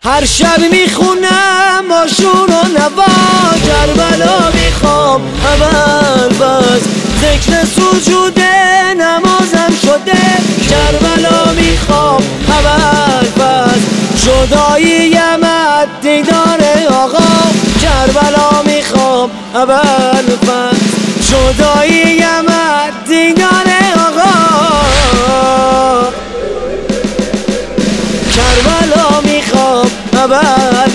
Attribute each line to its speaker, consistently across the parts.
Speaker 1: هر شب میخونم آشور و نوا، کربلا میخوام اول بس ذکر سجود نمازم شده، کربلا میخوام اول بس جداییم از دیدار آقا، کربلا میخوام اول بس جداییم از دیدار آقا، کربلا میخوام اول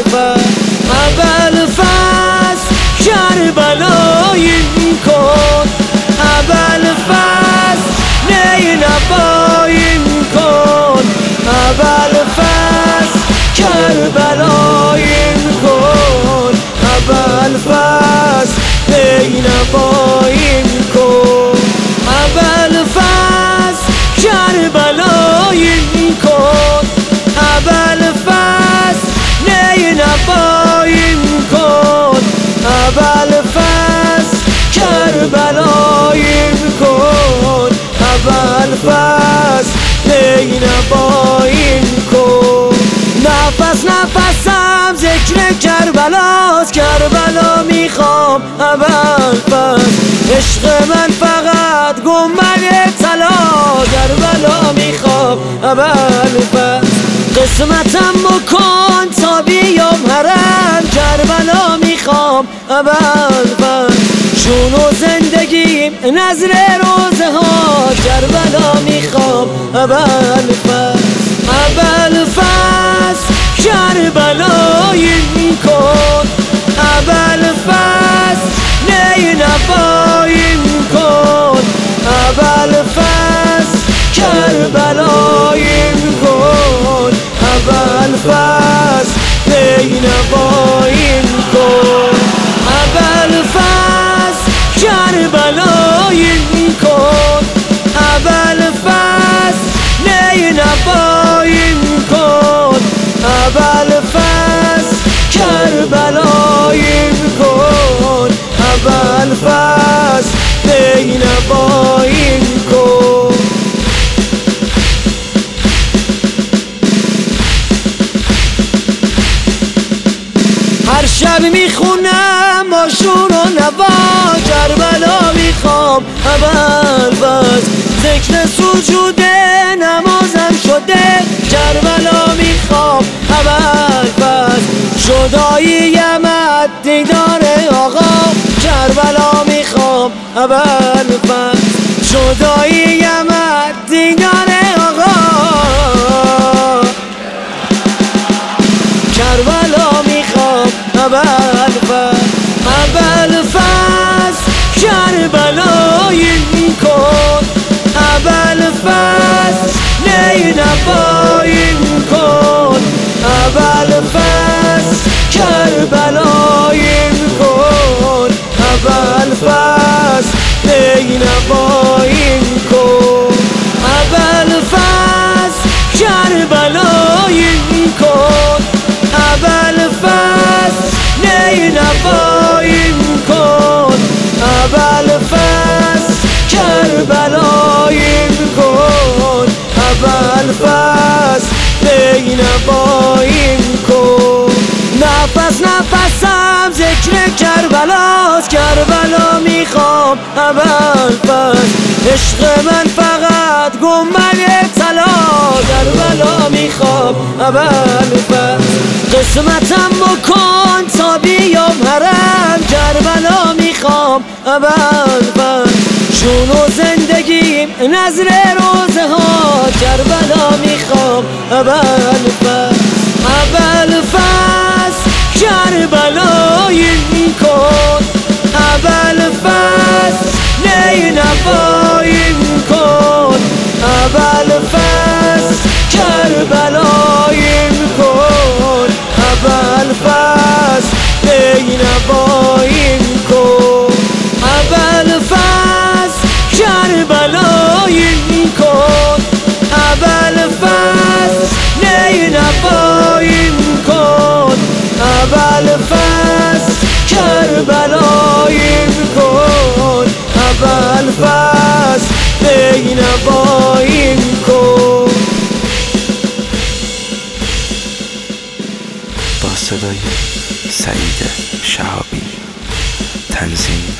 Speaker 1: فصل کربلاییم کن، اول فصل نی نباییم کن، اول فصل کربلاییم کن، اول فصل نی نباییم کن، اول فصل کربلاییم کن، اول فصل نی نباییم کن، اول فصل کربلاییم کن، اول فصل نی نباییم کن. نفس نفسم ذکر کربلاست، کربلا میخوام اول فصل عشق من فقط گنبد طلا، کربلا میخوام اول فصل قسمتم بکن تا بیام حرم، کربلا میخوام اول فصل جون و زندگیم نظر روزه ها، کربلا میخوام اول فصل، اول فصل کربلاییم کن، اول فصل نی نباییم کن، اول فصل کربلاییم کن، اول فصل نی نباییم کن، اول فصل کربلاییم کن، اول فصل نی نباییم کن، اول فصل کربلاییم کن، اول فصل نی نباییم کن. هر شب میخونم آشور و نوا، کربلا میخوام اول بس ذکر سجود نمازم شده، کربلا میخوام اول بس جداییم از دیدار آقا، کربلا میخوام اول بس جداییم از دیدار آقا، کربلا میخوام اول فصل کربلاییم کن، اول فصل نی نباییم کن، اول فصل کربلاییم کن، اول فصل نی نباییم کن، اول فصل کربلاییم کن، اول فصل نی نباییم کن، اول فصل کربلاییم کن، اول فصل نی نباییم کن. نفس نفسم ذکر کربلاست، کربلا میخوام اول فصل عشق من فقط گنبد طلا، کربلا میخوام اول فصل قسمتم بکن تا بیام حرم، کربلا میخوام اول فصل جون و زندگیم نظر روزه ها، کربلا میخوام اول فصل، اول فصل کربلاییم کن، اول فصل نی نباییم کن، اول فصل کربلاییم کن، اول فصل نی نباییم کن، اول فصل کربلاییم کن، اول فصل نی نباییم کن، اول فصل کربلاییم کن، اول فصل نی نباییم کن.
Speaker 2: صدای سعید شهابی، تنظیم